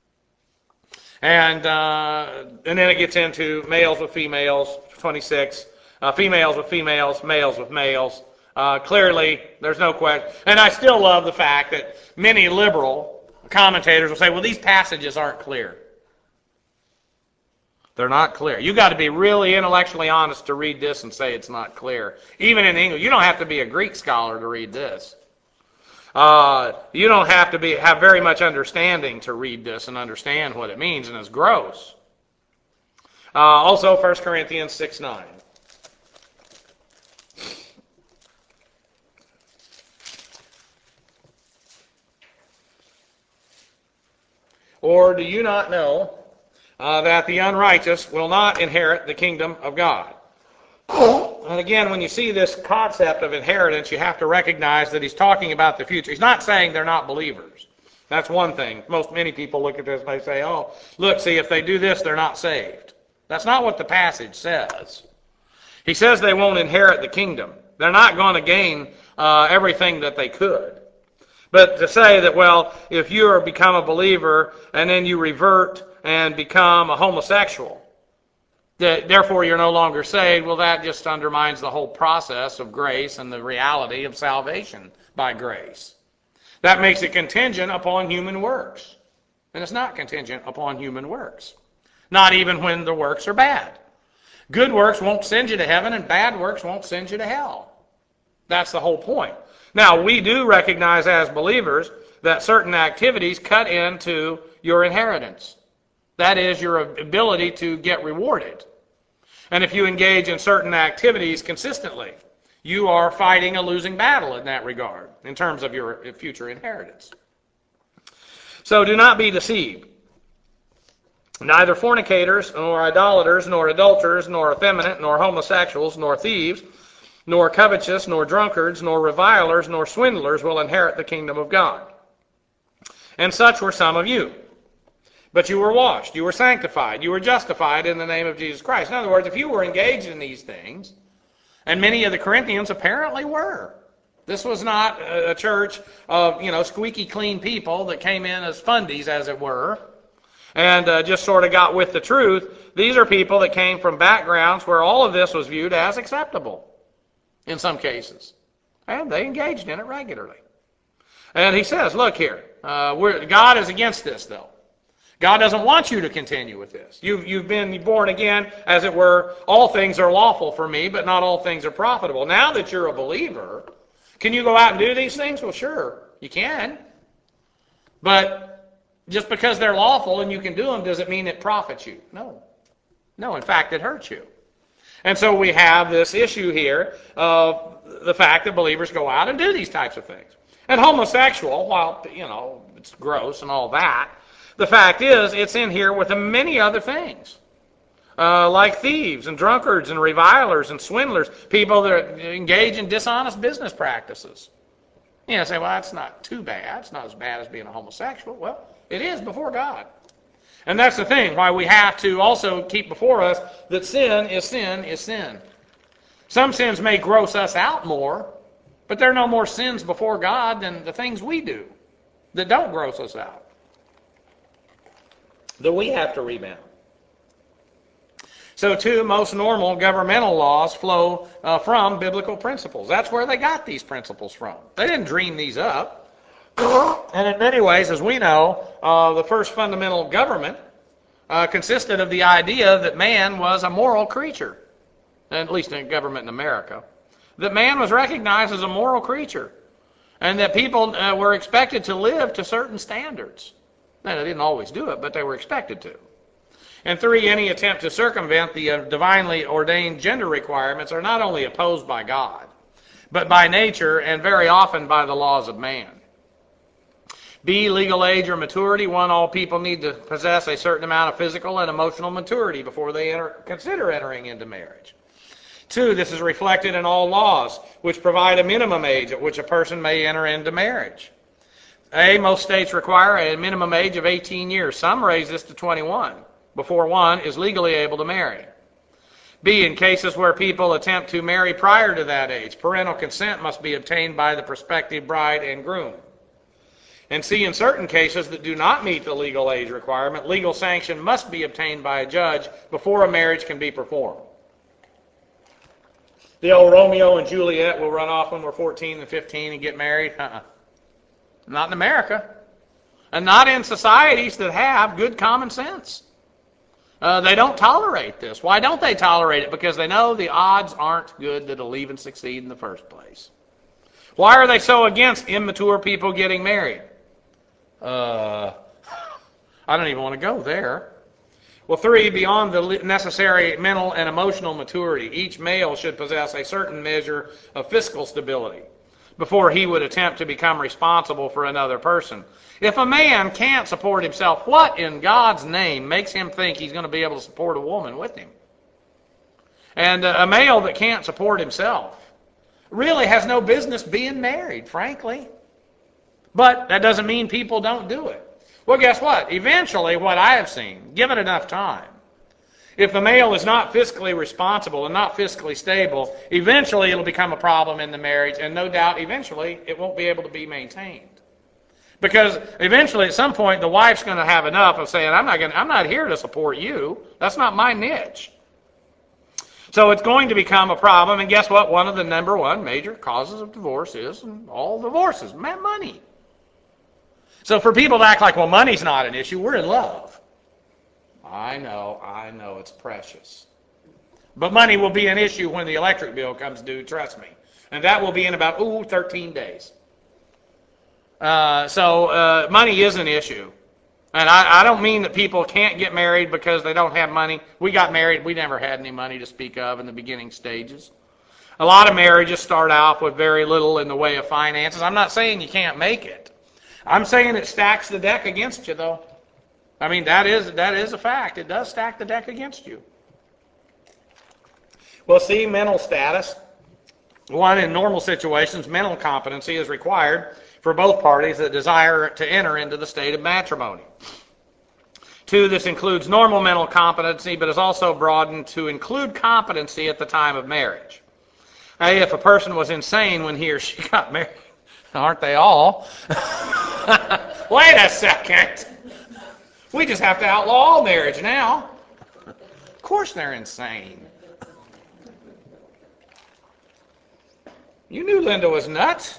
A: And uh, and then it gets into males with females, twenty-six, uh, females with females, males with males. Uh, clearly, there's no question. And I still love the fact that many liberal commentators will say, well, these passages aren't clear. They're not clear. You've got to be really intellectually honest to read this and say it's not clear. Even in English, you don't have to be a Greek scholar to read this. Uh, you don't have to be have very much understanding to read this and understand what it means, and it's gross. Uh, also, First Corinthians six nine. Or do you not know uh, that the unrighteous will not inherit the kingdom of God? And again, when you see this concept of inheritance, you have to recognize that he's talking about the future. He's not saying they're not believers. That's one thing. Most many people look at this and they say, oh, look, see, if they do this, they're not saved. That's not what the passage says. He says they won't inherit the kingdom. They're not going to gain uh, everything that they could. But to say that, well, if you are become a believer and then you revert and become a homosexual, that therefore you're no longer saved, well, that just undermines the whole process of grace and the reality of salvation by grace. That makes it contingent upon human works. And it's not contingent upon human works. Not even when the works are bad. Good works won't send you to heaven, and bad works won't send you to hell. That's the whole point. Now, we do recognize as believers that certain activities cut into your inheritance. That is your ability to get rewarded. And if you engage in certain activities consistently, you are fighting a losing battle in that regard, in terms of your future inheritance. So do not be deceived. Neither fornicators, nor idolaters, nor adulterers, nor effeminate, nor homosexuals, nor thieves, nor covetous, nor drunkards, nor revilers, nor swindlers will inherit the kingdom of God. And such were some of you. But you were washed, you were sanctified, you were justified in the name of Jesus Christ. In other words, if you were engaged in these things, and many of the Corinthians apparently were. This was not a church of, you know, squeaky clean people that came in as fundies, as it were, and uh, just sort of got with the truth. These are people that came from backgrounds where all of this was viewed as acceptable in some cases. And they engaged in it regularly. And he says, look here, uh, we're, God is against this, though. God doesn't want you to continue with this. You've, you've been born again, as it were. All things are lawful for me, but not all things are profitable. Now that you're a believer, can you go out and do these things? Well, sure, you can. But just because they're lawful and you can do them, does it mean it profits you? No. No, in fact, it hurts you. And so we have this issue here of the fact that believers go out and do these types of things. And homosexual, while, you know, it's gross and all that, the fact is, it's in here with many other things, uh, like thieves and drunkards and revilers and swindlers, people that engage in dishonest business practices. You know, say, well, that's not too bad. It's not as bad as being a homosexual. Well, it is before God. And that's the thing, why we have to also keep before us that sin is sin is sin. Some sins may gross us out more, but there are no more sins before God than the things we do that don't gross us out, that we have to rebound. So, too, most normal governmental laws flow uh, from biblical principles. That's where they got these principles from. They didn't dream these up. And in many ways, as we know, uh, the first fundamental government uh, consisted of the idea that man was a moral creature, at least in government in America, that man was recognized as a moral creature, and that people uh, were expected to live to certain standards. Now, they didn't always do it, but they were expected to. And three, any attempt to circumvent the uh, divinely ordained gender requirements are not only opposed by God, but by nature and very often by the laws of man. B, legal age or maturity. One, all people need to possess a certain amount of physical and emotional maturity before they enter, consider entering into marriage. Two, this is reflected in all laws, which provide a minimum age at which a person may enter into marriage. A, most states require a minimum age of eighteen years. Some raise this to twenty-one, before one is legally able to marry. B, in cases where people attempt to marry prior to that age, parental consent must be obtained by the prospective bride and groom. And C, in certain cases that do not meet the legal age requirement, legal sanction must be obtained by a judge before a marriage can be performed. The old Romeo and Juliet will run off when we're fourteen and fifteen and get married. Uh-uh. Not in America. And not in societies that have good common sense. Uh, they don't tolerate this. Why don't they tolerate it? Because they know the odds aren't good that it'll even succeed in the first place. Why are they so against immature people getting married? Uh, I don't even want to go there. Well, three, beyond the necessary mental and emotional maturity, each male should possess a certain measure of fiscal stability. before he would attempt to become responsible for another person. If a man can't support himself, what in God's name makes him think he's going to be able to support a woman with him? And a male that can't support himself really has no business being married, frankly. But that doesn't mean people don't do it. Well, guess what? Eventually, what I have seen, given enough time, if the male is not fiscally responsible and not fiscally stable, eventually it'll become a problem in the marriage, and no doubt eventually it won't be able to be maintained. Because eventually at some point the wife's going to have enough of saying, I'm not going I'm not here to support you. That's not my niche. So it's going to become a problem, and guess what? One of the number one major causes of divorce is, and all divorces, money. So for people to act like, well, money's not an issue, we're in love. I know, I know, it's precious. But money will be an issue when the electric bill comes due, trust me. And that will be in about, ooh, thirteen days. Uh, so uh, money is an issue. And I, I don't mean that people can't get married because they don't have money. We got married, we never had any money to speak of in the beginning stages. A lot of marriages start off with very little in the way of finances. I'm not saying you can't make it. I'm saying it stacks the deck against you, though. I mean, that is that is a fact. It does stack the deck against you. Well, see, mental status. One, in normal situations, mental competency is required for both parties that desire to enter into the state of matrimony. Two, this includes normal mental competency, but is also broadened to include competency at the time of marriage. Hey, if a person was insane when he or she got married, aren't they all? Wait a second. We just have to outlaw all marriage now. Of course they're insane. You knew Linda was nuts.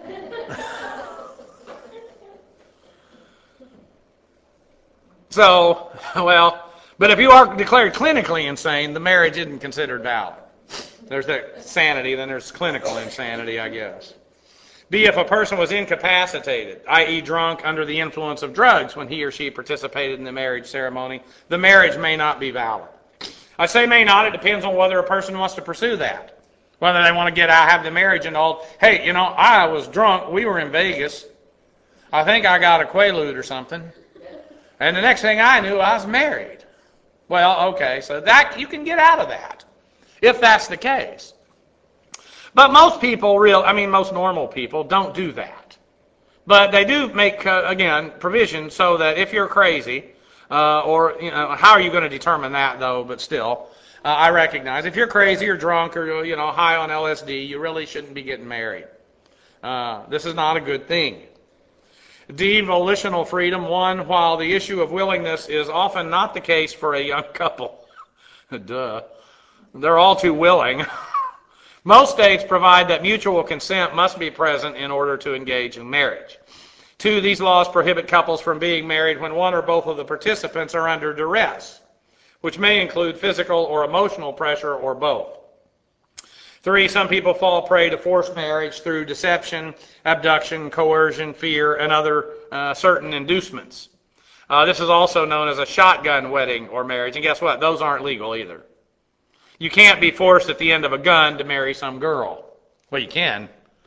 A: So, well, but if you are declared clinically insane, the marriage isn't considered valid. There's that sanity, then there's clinical insanity, I guess. B, if a person was incapacitated, that is drunk, under the influence of drugs when he or she participated in the marriage ceremony, the marriage may not be valid. I say may not, it depends on whether a person wants to pursue that. Whether they want to get out, have the marriage annulled. Hey, you know, I was drunk, we were in Vegas. I think I got a Quaalude or something. And the next thing I knew, I was married. Well, okay, so that you can get out of that, if that's the case. But most people, real, I mean, most normal people don't do that. But they do make, uh, again, provision so that if you're crazy, uh, or, you know, how are you going to determine that, though, but still, uh, I recognize if you're crazy or drunk or, you know, high on L S D, you really shouldn't be getting married. Uh, this is not a good thing. D, volitional freedom. One, while the issue of willingness is often not the case for a young couple. Duh. They're all too willing. Most states provide that mutual consent must be present in order to engage in marriage. Two, these laws prohibit couples from being married when one or both of the participants are under duress, which may include physical or emotional pressure or both. Three, some people fall prey to forced marriage through deception, abduction, coercion, fear, and other uh, certain inducements. Uh, this is also known as a shotgun wedding or marriage, and guess what? Those aren't legal either. You can't be forced at the end of a gun to marry some girl. Well, you can.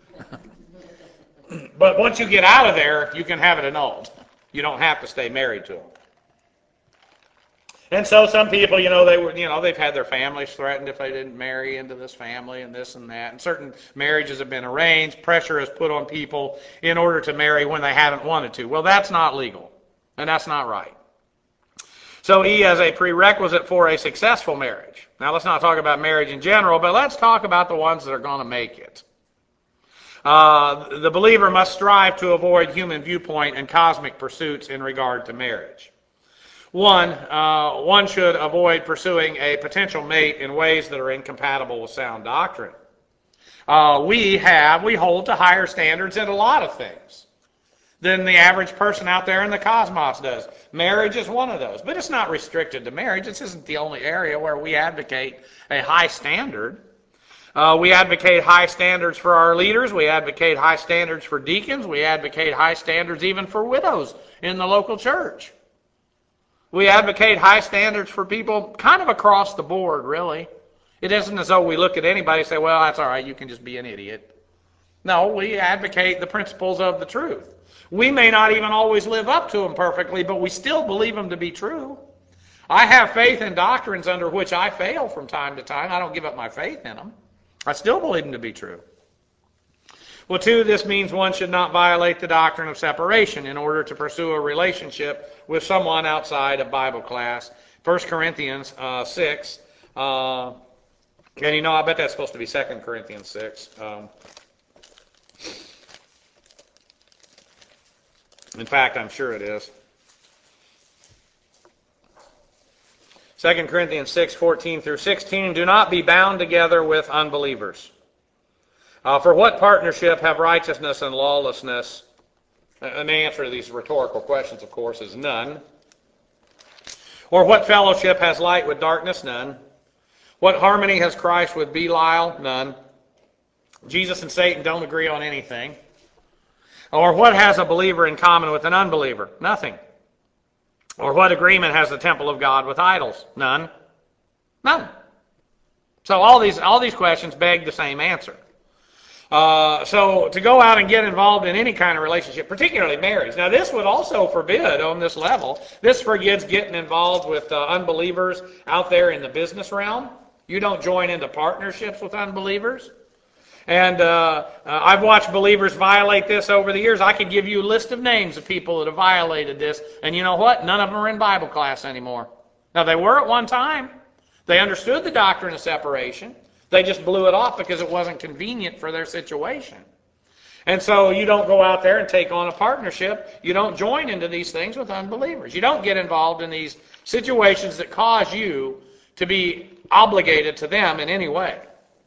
A: But once you get out of there, you can have it annulled. You don't have to stay married to them. And so some people, you know, they were, you know, they've had their families threatened if they didn't marry into this family and this and that. And certain marriages have been arranged. Pressure is put on people in order to marry when they haven't wanted to. Well, that's not legal, and that's not right. So E, as a prerequisite for a successful marriage. Now, let's not talk about marriage in general, but let's talk about the ones that are going to make it. Uh, the believer must strive to avoid human viewpoint and cosmic pursuits in regard to marriage. One, uh, one should avoid pursuing a potential mate in ways that are incompatible with sound doctrine. Uh, we have, we hold to higher standards in a lot of things than the average person out there in the cosmos does. Marriage is one of those, but it's not restricted to marriage. This isn't the only area where we advocate a high standard. Uh, we advocate high standards for our leaders. We advocate high standards for deacons. We advocate high standards even for widows in the local church. We advocate high standards for people kind of across the board, really. It isn't as though we look at anybody and say, well, that's all right, you can just be an idiot. No, we advocate the principles of the truth. We may not even always live up to them perfectly, but we still believe them to be true. I have faith in doctrines under which I fail from time to time. I don't give up my faith in them. I still believe them to be true. Well, two, this means one should not violate the doctrine of separation in order to pursue a relationship with someone outside of Bible class. First Corinthians uh, six, uh, and you know, I bet that's supposed to be Second Corinthians six. Um, in fact, I'm sure it is. Second Corinthians six, fourteen through sixteen, do not be bound together with unbelievers. Uh, for what partnership have righteousness and lawlessness? And the answer to these rhetorical questions, of course, is none. Or what fellowship has light with darkness? None. What harmony has Christ with Belial? None. Jesus and Satan don't agree on anything. Or what has a believer in common with an unbeliever? Nothing. Or what agreement has the temple of God with idols? None. None. So all these all these questions beg the same answer. Uh, so to go out and get involved in any kind of relationship, particularly marriage. Now this would also forbid on this level. This forbids getting involved with uh, unbelievers out there in the business realm. You don't join into partnerships with unbelievers. And uh, uh, I've watched believers violate this over the years. I could give you a list of names of people that have violated this. And you know what? None of them are in Bible class anymore. Now they were at one time. They understood the doctrine of separation. They just blew it off because it wasn't convenient for their situation. And so you don't go out there and take on a partnership. You don't join into these things with unbelievers. You don't get involved in these situations that cause you to be obligated to them in any way.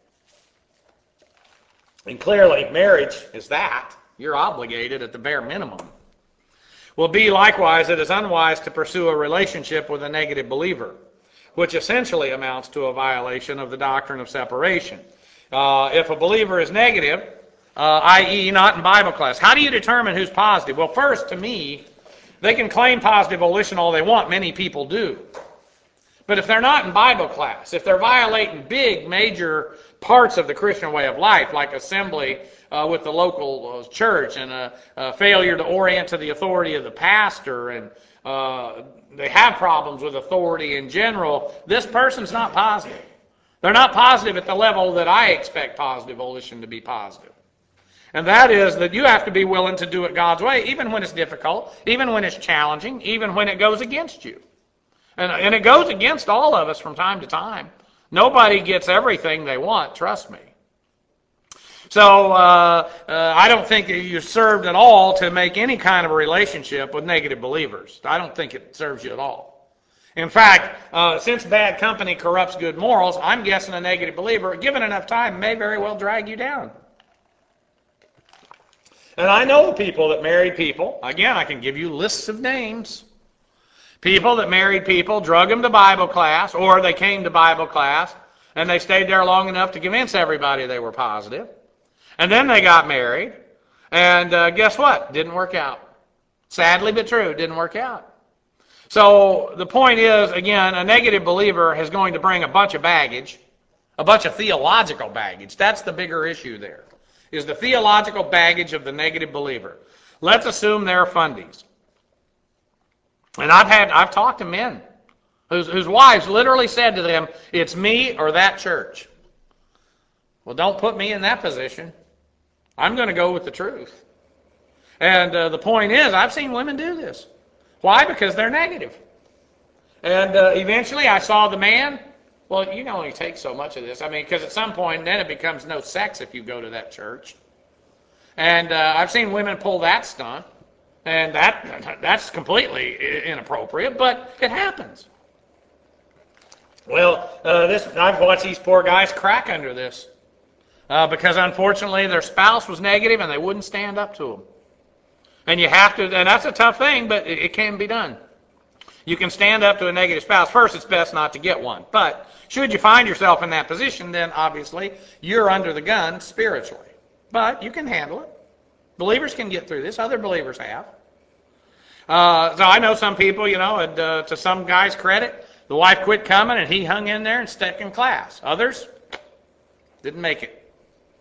A: And clearly, marriage is that. You're obligated at the bare minimum. Well, B, likewise, it is unwise to pursue a relationship with a negative believer, which essentially amounts to a violation of the doctrine of separation. Uh, if a believer is negative, uh, that is not in Bible class, how do you determine who's positive? Well, first, to me, they can claim positive volition all they want. Many people do. But if they're not in Bible class, if they're violating big, major parts of the Christian way of life, like assembly uh, with the local uh, church and a, a failure to orient to the authority of the pastor, and uh, they have problems with authority in general, this person's not positive. They're not positive at the level that I expect positive volition to be positive. And that is that you have to be willing to do it God's way, even when it's difficult, even when it's challenging, even when it goes against you. And, and it goes against all of us from time to time. Nobody gets everything they want, trust me. So uh, uh, I don't think that you're served at all to make any kind of a relationship with negative believers. I don't think it serves you at all. In fact, uh, since bad company corrupts good morals, I'm guessing a negative believer, given enough time, may very well drag you down. And I know people that married people. Again, I can give you lists of names. People that married people, drug them to Bible class, or they came to Bible class, and they stayed there long enough to convince everybody they were positive. And then they got married, and uh, guess what? Didn't work out. Sadly but true, didn't work out. So the point is, again, a negative believer is going to bring a bunch of baggage, a bunch of theological baggage. That's the bigger issue there, is the theological baggage of the negative believer. Let's assume they're fundies. And I've had, I've talked to men whose, whose wives literally said to them, it's me or that church. Well, don't put me in that position. I'm going to go with the truth. And uh, the point is, I've seen women do this. Why? Because they're negative. And uh, eventually I saw the man, well, you can only take so much of this. I mean, because at some point then it becomes no sex if you go to that church. And uh, I've seen women pull that stunt. And that that's completely inappropriate, but it happens. Well, uh, this I've watched these poor guys crack under this uh, because unfortunately their spouse was negative and they wouldn't stand up to them. And you have to, and that's a tough thing, but it, it can be done. You can stand up to a negative spouse. First, it's best not to get one. But should you find yourself in that position, then obviously you're under the gun spiritually. But you can handle it. Believers can get through this. Other believers have. Uh, so I know some people, you know, and, uh, to some guy's credit, the wife quit coming and he hung in there and stuck in class. Others didn't make it.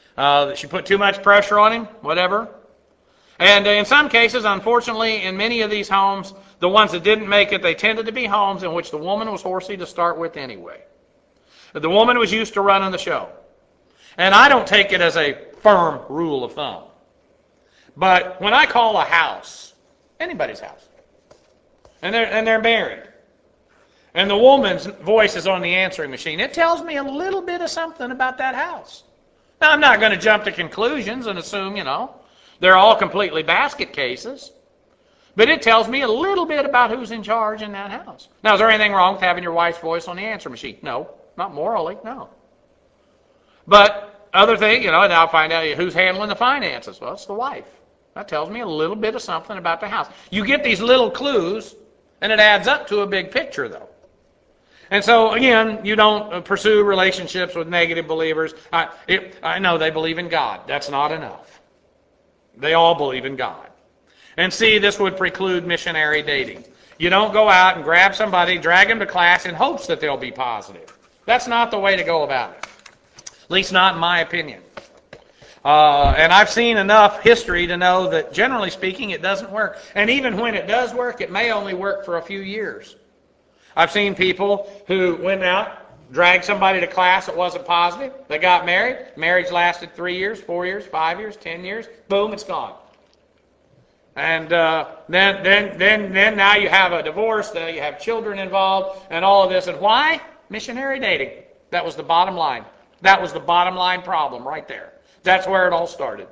A: Uh, that she put too much pressure on him, whatever. And in some cases, unfortunately, in many of these homes, the ones that didn't make it, they tended to be homes in which the woman was horsey to start with anyway. The woman was used to running the show. And I don't take it as a firm rule of thumb. But when I call a house, anybody's house, and they're, and they're married, and the woman's voice is on the answering machine, it tells me a little bit of something about that house. Now, I'm not going to jump to conclusions and assume, you know, they're all completely basket cases. But it tells me a little bit about who's in charge in that house. Now, is there anything wrong with having your wife's voice on the answer machine? No, not morally, no. But other thing, you know, now I find out who's handling the finances. Well, it's the wife. That tells me a little bit of something about the house. You get these little clues, and it adds up to a big picture, though. And so, again, you don't pursue relationships with negative believers. I, it, I know they believe in God. That's not enough. They all believe in God. And see, this would preclude missionary dating. You don't go out and grab somebody, drag them to class in hopes that they'll be positive. That's not the way to go about it. At least not in my opinion. Uh, and I've seen enough history to know that, generally speaking, it doesn't work. And even when it does work, it may only work for a few years. I've seen people who went out, dragged somebody to class that wasn't positive. They got married. Marriage lasted three years, four years, five years, ten years. Boom, it's gone. And uh, then, then, then, then now you have a divorce. Now you have children involved, and all of this. And why? Missionary dating. That was the bottom line. That was the bottom line problem right there. That's where it all started.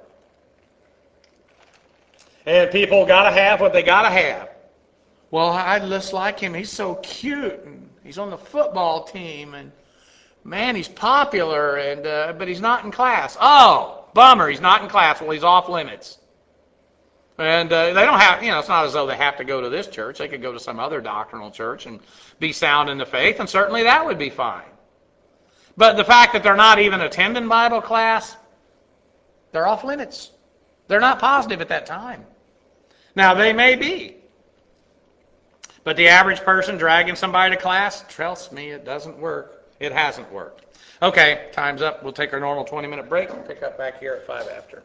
A: And people got to have what they got to have. Well, I just like him. He's so cute, and he's on the football team, and man, he's popular, and uh, but he's not in class. Oh, bummer, he's not in class. Well, he's off limits. And uh, they don't have, you know, it's not as though they have to go to this church. They could go to some other doctrinal church and be sound in the faith, and certainly that would be fine. But the fact that they're not even attending Bible class, they're off limits. They're not positive at that time. Now, they may be. But the average person dragging somebody to class, trust me, it doesn't work. It hasn't worked. Okay, time's up. We'll take our normal twenty-minute break and pick up back here at five after.